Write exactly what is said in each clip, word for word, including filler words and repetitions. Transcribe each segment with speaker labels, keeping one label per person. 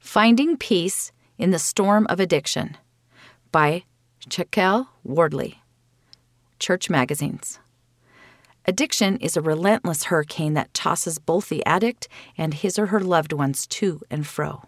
Speaker 1: Finding Peace in the Storm of Addiction by Chakel Wardley, Church Magazines. Addiction is a relentless hurricane that tosses both the addict and his or her loved ones to and fro.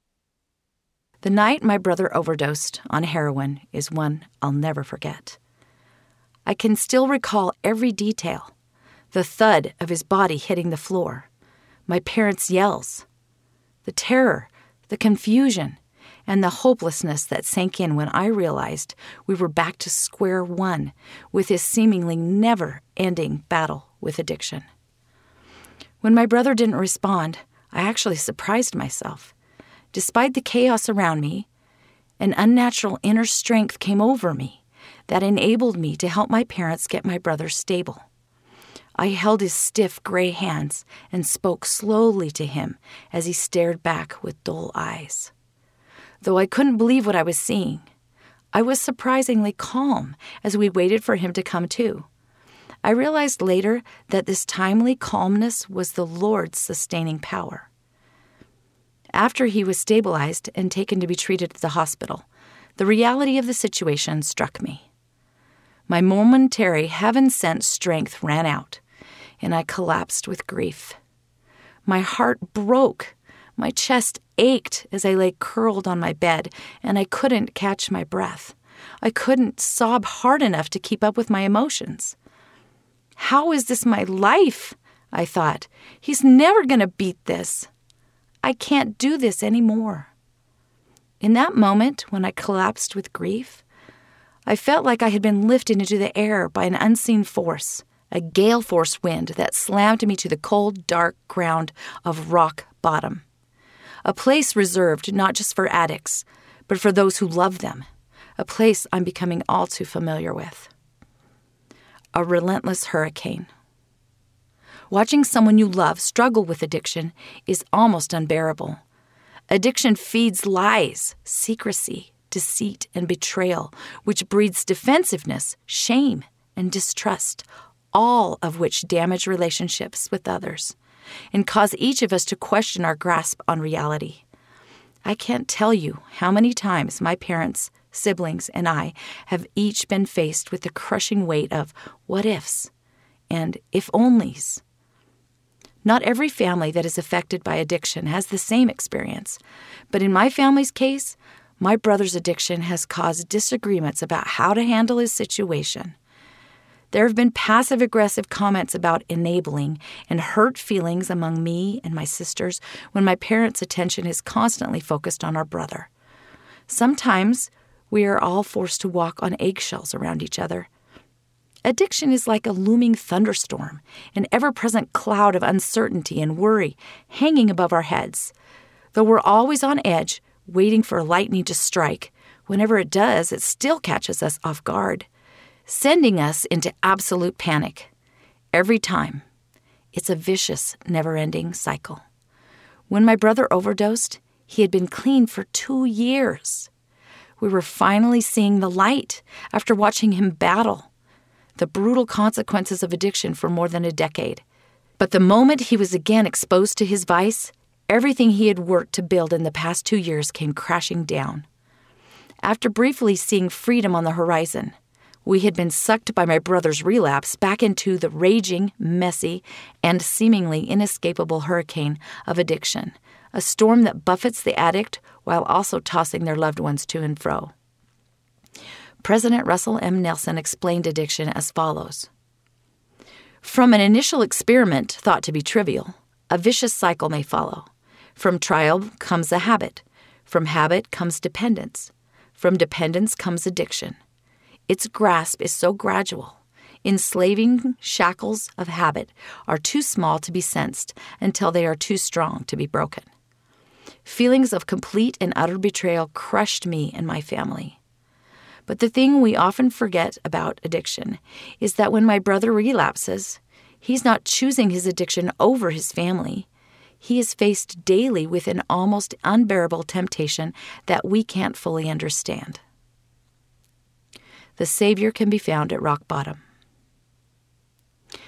Speaker 1: The night my brother overdosed on heroin is one I'll never forget. I can still recall every detail: the thud of his body hitting the floor, my parents' yells, the terror, the confusion, and the hopelessness that sank in when I realized we were back to square one with his seemingly never-ending battle with addiction. When my brother didn't respond, I actually surprised myself. Despite the chaos around me, an unnatural inner strength came over me that enabled me to help my parents get my brother stable. I held his stiff gray hands and spoke slowly to him as he stared back with dull eyes. Though I couldn't believe what I was seeing, I was surprisingly calm as we waited for him to come to. I realized later that this timely calmness was the Lord's sustaining power. After he was stabilized and taken to be treated at the hospital, the reality of the situation struck me. My momentary heaven-sent strength ran out, and I collapsed with grief. My heart broke. My chest ached as I lay curled on my bed, and I couldn't catch my breath. I couldn't sob hard enough to keep up with my emotions. How is this my life? I thought. He's never going to beat this. I can't do this anymore. In that moment, when I collapsed with grief, I felt like I had been lifted into the air by an unseen force, a gale force wind that slammed me to the cold, dark ground of rock bottom. A place reserved not just for addicts, but for those who love them. A place I'm becoming all too familiar with. A relentless hurricane. Watching someone you love struggle with addiction is almost unbearable. Addiction feeds lies, secrecy, deceit, and betrayal, which breeds defensiveness, shame, and distrust, all of which damage relationships with others and cause each of us to question our grasp on reality. I can't tell you how many times my parents, siblings, and I have each been faced with the crushing weight of what-ifs and if-onlys. Not every family that is affected by addiction has the same experience, but in my family's case, my brother's addiction has caused disagreements about how to handle his situation. There have been passive-aggressive comments about enabling and hurt feelings among me and my sisters when my parents' attention is constantly focused on our brother. Sometimes we are all forced to walk on eggshells around each other. Addiction is like a looming thunderstorm, an ever-present cloud of uncertainty and worry hanging above our heads. Though we're always on edge, waiting for lightning to strike, whenever it does, it still catches us off guard, sending us into absolute panic. Every time. It's a vicious, never-ending cycle. When my brother overdosed, he had been clean for two years. We were finally seeing the light after watching him battle the brutal consequences of addiction for more than a decade. But the moment he was again exposed to his vice, everything he had worked to build in the past two years came crashing down. After briefly seeing freedom on the horizon, we had been sucked by my brother's relapse back into the raging, messy, and seemingly inescapable hurricane of addiction, a storm that buffets the addict while also tossing their loved ones to and fro. President Russell M. Nelson explained addiction as follows. From an initial experiment thought to be trivial, a vicious cycle may follow. From trial comes a habit. From habit comes dependence. From dependence comes addiction. Its grasp is so gradual. Enslaving shackles of habit are too small to be sensed until they are too strong to be broken. Feelings of complete and utter betrayal crushed me and my family. But the thing we often forget about addiction is that when my brother relapses, he's not choosing his addiction over his family. He is faced daily with an almost unbearable temptation that we can't fully understand. The Savior can be found at rock bottom.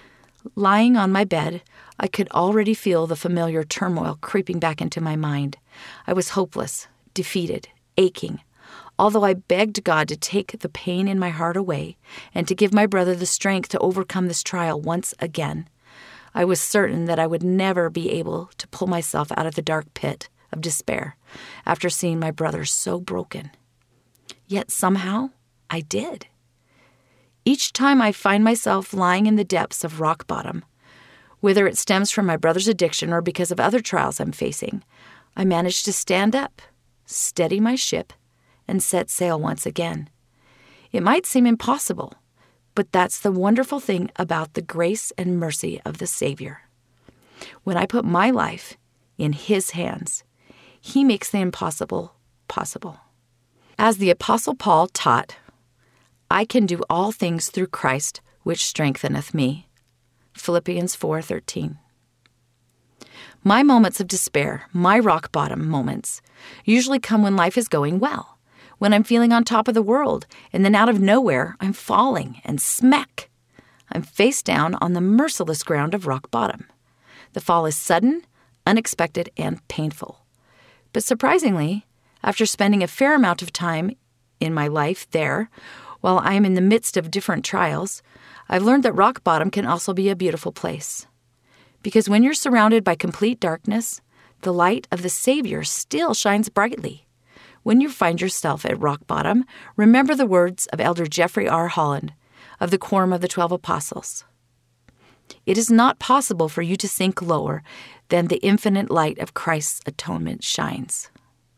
Speaker 1: Lying on my bed, I could already feel the familiar turmoil creeping back into my mind. I was hopeless, defeated, aching, although I begged God to take the pain in my heart away and to give my brother the strength to overcome this trial once again. I was certain that I would never be able to pull myself out of the dark pit of despair after seeing my brother so broken. Yet somehow I did. Each time I find myself lying in the depths of rock bottom, whether it stems from my brother's addiction or because of other trials I'm facing, I manage to stand up, steady my ship, and set sail once again. It might seem impossible, but that's the wonderful thing about the grace and mercy of the Savior. When I put my life in His hands, He makes the impossible possible. As the Apostle Paul taught, I can do all things through Christ, which strengtheneth me. Philippians four thirteen. My moments of despair, my rock bottom moments, usually come when life is going well, when I'm feeling on top of the world, and then out of nowhere, I'm falling, and smack! I'm face down on the merciless ground of rock bottom. The fall is sudden, unexpected, and painful. But surprisingly, after spending a fair amount of time in my life there, while I am in the midst of different trials, I've learned that rock bottom can also be a beautiful place. Because when you're surrounded by complete darkness, the light of the Savior still shines brightly. When you find yourself at rock bottom, remember the words of Elder Jeffrey R. Holland of the Quorum of the Twelve Apostles. It is not possible for you to sink lower than the infinite light of Christ's atonement shines.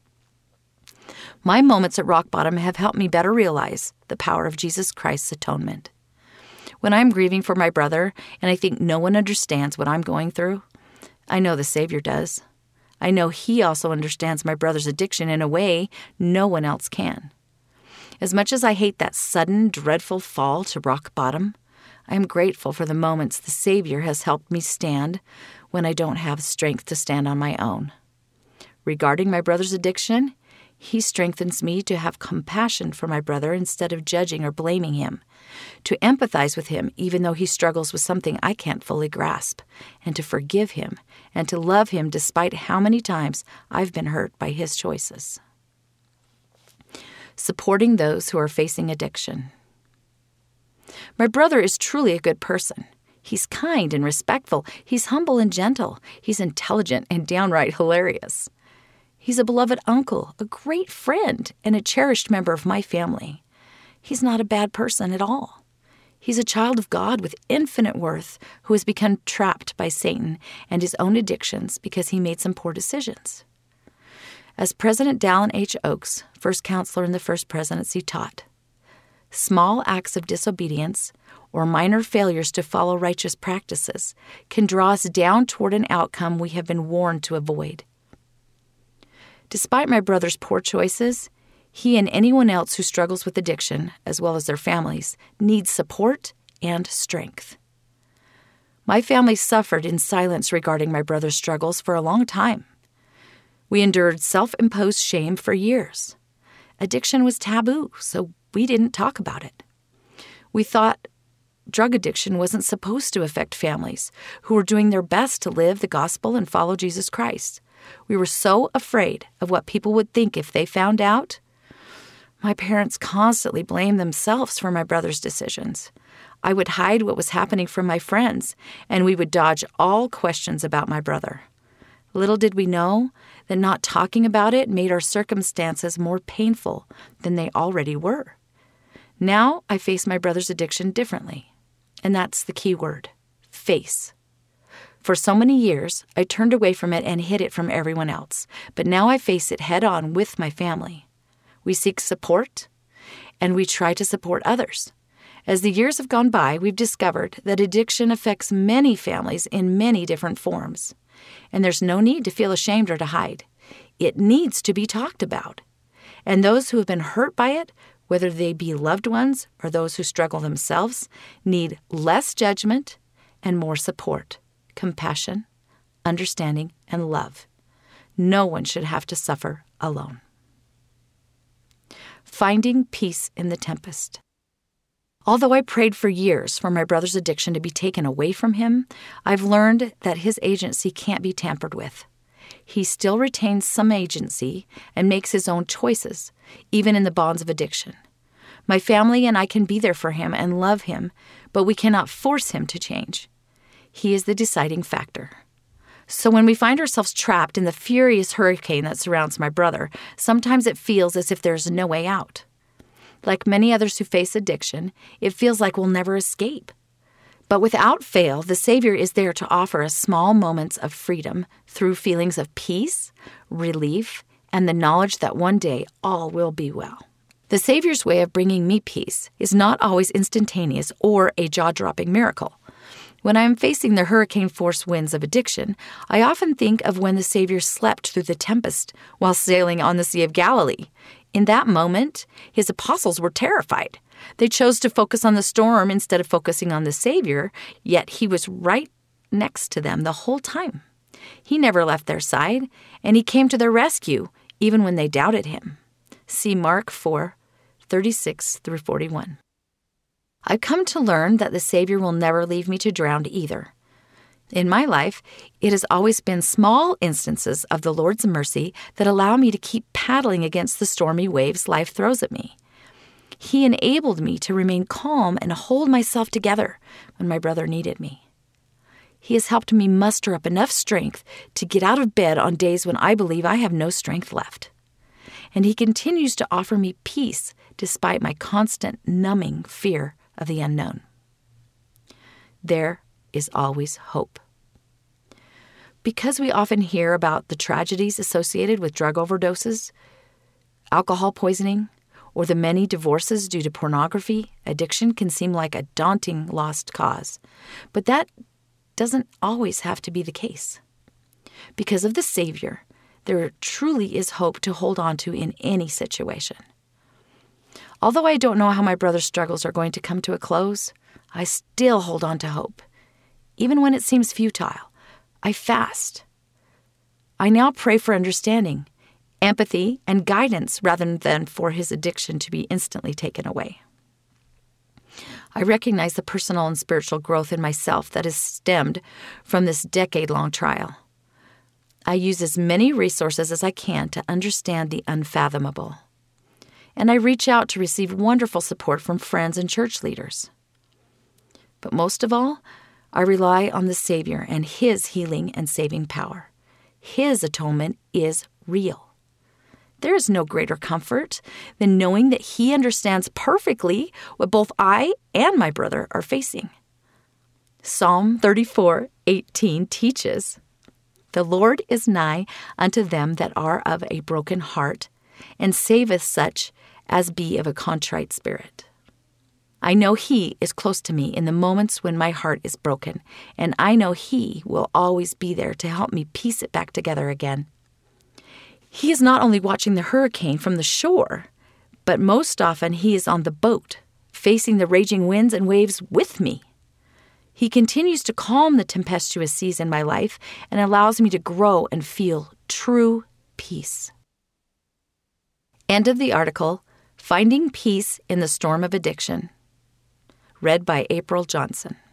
Speaker 1: My moments at rock bottom have helped me better realize the power of Jesus Christ's atonement. When I'm grieving for my brother and I think no one understands what I'm going through, I know the Savior does. I know He also understands my brother's addiction in a way no one else can. As much as I hate that sudden, dreadful fall to rock bottom, I am grateful for the moments the Savior has helped me stand when I don't have strength to stand on my own. Regarding my brother's addiction, He strengthens me to have compassion for my brother instead of judging or blaming him, to empathize with him even though he struggles with something I can't fully grasp, and to forgive him and to love him despite how many times I've been hurt by his choices. Supporting those who are facing addiction. My brother is truly a good person. He's kind and respectful. He's humble and gentle. He's intelligent and downright hilarious. He's a beloved uncle, a great friend, and a cherished member of my family. He's not a bad person at all. He's a child of God with infinite worth who has become trapped by Satan and his own addictions because he made some poor decisions. As President Dallin H. Oaks, first counselor in the First Presidency, taught, small acts of disobedience or minor failures to follow righteous practices can draw us down toward an outcome we have been warned to avoid. Despite my brother's poor choices, he and anyone else who struggles with addiction, as well as their families, needs support and strength. My family suffered in silence regarding my brother's struggles for a long time. We endured self-imposed shame for years. Addiction was taboo, so we didn't talk about it. We thought drug addiction wasn't supposed to affect families who were doing their best to live the gospel and follow Jesus Christ. We were so afraid of what people would think if they found out. My parents constantly blamed themselves for my brother's decisions. I would hide what was happening from my friends, and we would dodge all questions about my brother. Little did we know that not talking about it made our circumstances more painful than they already were. Now I face my brother's addiction differently, and that's the key word, face. For so many years, I turned away from it and hid it from everyone else, but now I face it head-on with my family. We seek support, and we try to support others. As the years have gone by, we've discovered that addiction affects many families in many different forms, and there's no need to feel ashamed or to hide. It needs to be talked about, and those who have been hurt by it, whether they be loved ones or those who struggle themselves, need less judgment and more support. Compassion, understanding, and love. No one should have to suffer alone. Finding peace in the tempest. Although I prayed for years for my brother's addiction to be taken away from him, I've learned that his agency can't be tampered with. he still retains some agency and makes his own choices, even in the bonds of addiction. My family and I can be there for him and love him, but we cannot force him to change. He is the deciding factor. So when we find ourselves trapped in the furious hurricane that surrounds my brother, sometimes it feels as if there's no way out. Like many others who face addiction, it feels like we'll never escape. But without fail, the Savior is there to offer us small moments of freedom through feelings of peace, relief, and the knowledge that one day all will be well. The Savior's way of bringing me peace is not always instantaneous or a jaw-dropping miracle. When I am facing the hurricane-force winds of addiction, I often think of when the Savior slept through the tempest while sailing on the Sea of Galilee. In that moment, his apostles were terrified. They chose to focus on the storm instead of focusing on the Savior, yet he was right next to them the whole time. He never left their side, and he came to their rescue, even when they doubted him. See Mark four, thirty-six through forty-one. I've come to learn that the Savior will never leave me to drown either. In my life, it has always been small instances of the Lord's mercy that allow me to keep paddling against the stormy waves life throws at me. He enabled me to remain calm and hold myself together when my brother needed me. He has helped me muster up enough strength to get out of bed on days when I believe I have no strength left. And he continues to offer me peace despite my constant numbing fear of the unknown. There is always hope. Because we often hear about the tragedies associated with drug overdoses, alcohol poisoning, or the many divorces due to pornography, addiction can seem like a daunting lost cause. But that doesn't always have to be the case. Because of the Savior, there truly is hope to hold on to in any situation. Although I don't know how my brother's struggles are going to come to a close, I still hold on to hope. Even when it seems futile, I fast. I now pray for understanding, empathy, and guidance rather than for his addiction to be instantly taken away. I recognize the personal and spiritual growth in myself that has stemmed from this decade-long trial. I use as many resources as I can to understand the unfathomable. And I reach out to receive wonderful support from friends and church leaders. But most of all, I rely on the Savior and his healing and saving power. His atonement is real. There is no greater comfort than knowing that he understands perfectly what both I and my brother are facing. Psalm thirty-four eighteen teaches, "The Lord is nigh unto them that are of a broken heart, and saveth such as be of a contrite spirit." I know he is close to me in the moments when my heart is broken, and I know he will always be there to help me piece it back together again. He is not only watching the hurricane from the shore, but most often he is on the boat, facing the raging winds and waves with me. He continues to calm the tempestuous seas in my life and allows me to grow and feel true peace. End of the article, Finding Peace in the Storm of Addiction. Read by April Johnson.